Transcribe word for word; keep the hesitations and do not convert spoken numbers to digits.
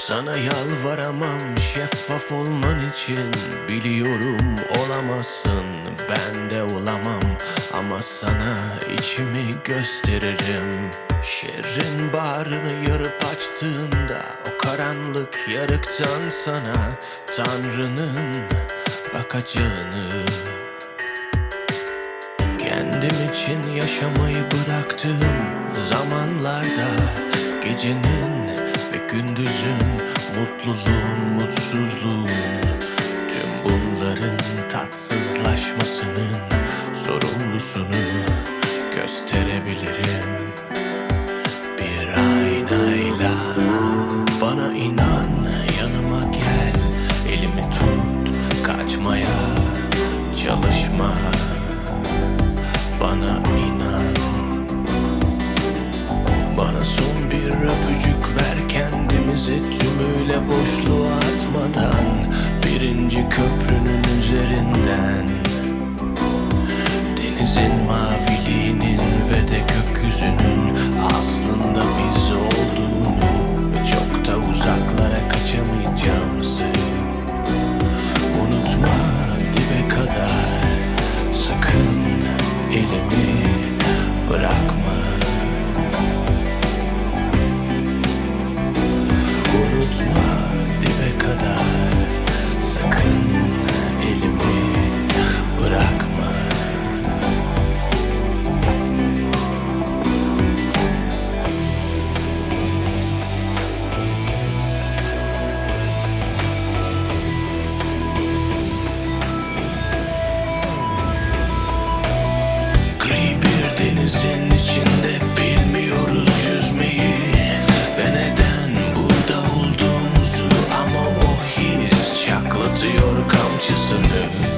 Sana yalvaramam şeffaf olman için. Biliyorum olamazsın, ben de olamam. Ama sana içimi gösteririm. Şerrin bağrını yarıp açtığında, o karanlık yarıktan sana Tanrı'nın bakacağını. Kendim için yaşamayı bıraktığım zamanlarda, gecenin ve gündüzün, mutluluğun, mutsuzluğun, tüm bunların tatsızlaşmasının sorumlusunu gösterebilirim bir aynayla. Bana inan, yanıma gel, elimi tut, kaçmaya çalışma. Bana inan, bana son bir öpücük ver, kendimizi tümüyle boşluğa atmadan. Birinci köprünün üzerinden, denizin maviliğinin ve de gökyüzünün aslında biz olduğunu ve çok da uzaklara kaçamayacağımızı unutma dibe kadar. Sakın elimi bırakma. Unutma dibe kadar. Sakın elimi bırakma. Gri bir denizin içinde bilmiyoruz yüzmeyi ve neden burada olduğumuzu, ama o his şaklatıyor kamçısını.